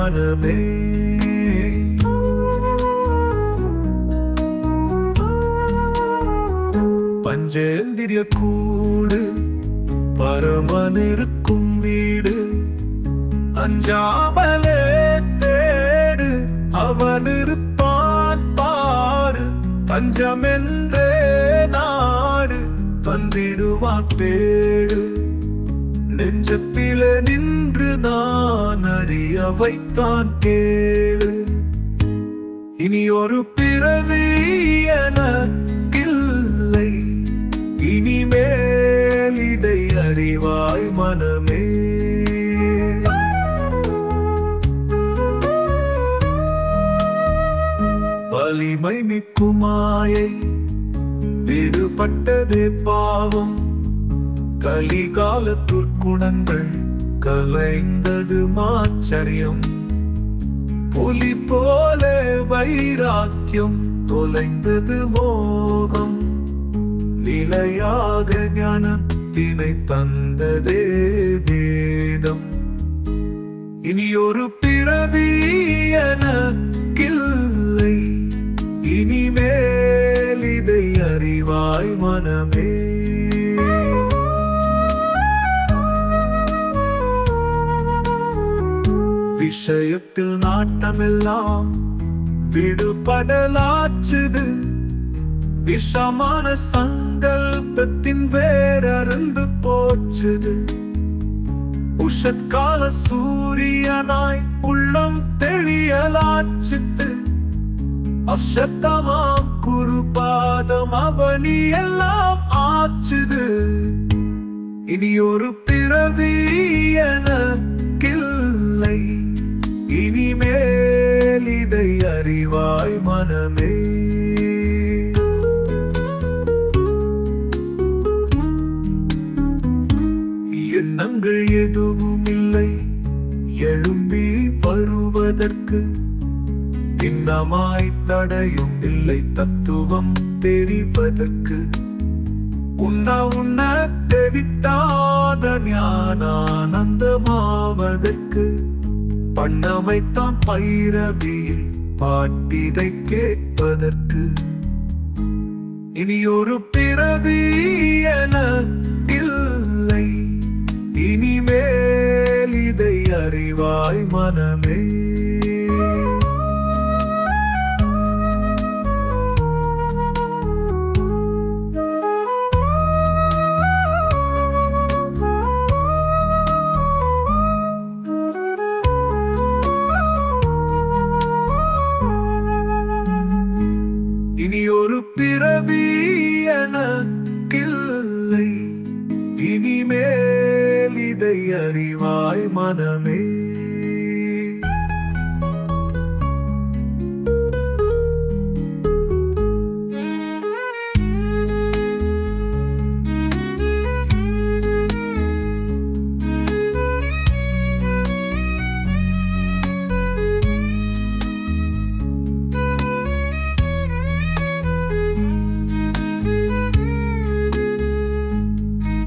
மனமே. பஞ்சேந்திரிய கூடு பரமனிருக்கும் வீடு, அஞ்சாமலே தேடு அவனிருப்பான் பாடு. பஞ்சமென்றே நாடு தந்திடுவான் பேடு, நெஞ்சத்திலே நின்று நான் அறிய வைத்தான் கேளு. இனி ஒரு பிறவி எனக்கில்லை, இனிமேல் இதை அறிவாய் மனமே. வலிமை மிக்கும் மாயை விடுபட்டதே பாவம், கலிகால துர்க்குணங்கள் கலைந்தது மாச்சரியம். புலி போல வைராக்கியம் தொலைந்தது மோகம், நிலையாக ஞானத்தினை தந்ததே வேதம். இனி ஒரு பிறவி எனக்கில்லை, இனிமேல் இதை அறிவாய் மனமே. விஷயத்தில் நாட்டமெல்லாம் விடுபடலாச்சுது, விஷமான சங்கல்பத்தின் வேறருந்து போச்சுது. உஷத்கால சூரியனாய் உள்ளம் தெளியலாச்சுது, அப்சத்தமாம் குருபாதம் அவனி எல்லாம் ஆச்சுது. இனி ஒரு பிறவி எனக்கில்லை, இனிமேல் இதை அறிவாய் மனமே. எண்ணங்கள் எதுவும் இல்லை எழும்பி வருவதற்கு, திண்ணமாய் தடையும் இல்லை தத்துவம் தெரிவதற்கு. உண்ண தெவிட்டாத ஞானானந்தமாவதற்கு, பண்ணமைத்தான் பைரவியில் பாட்டிதை கேட்பதற்கு. இனி ஒரு பிறவி எனக்கில்லை, இனிமேல் இதை அறிவாய் மனமே. இனி ஒரு பிறவி எனக்கில்லை, இனிமேல் இதை அறிவாய் மனமே.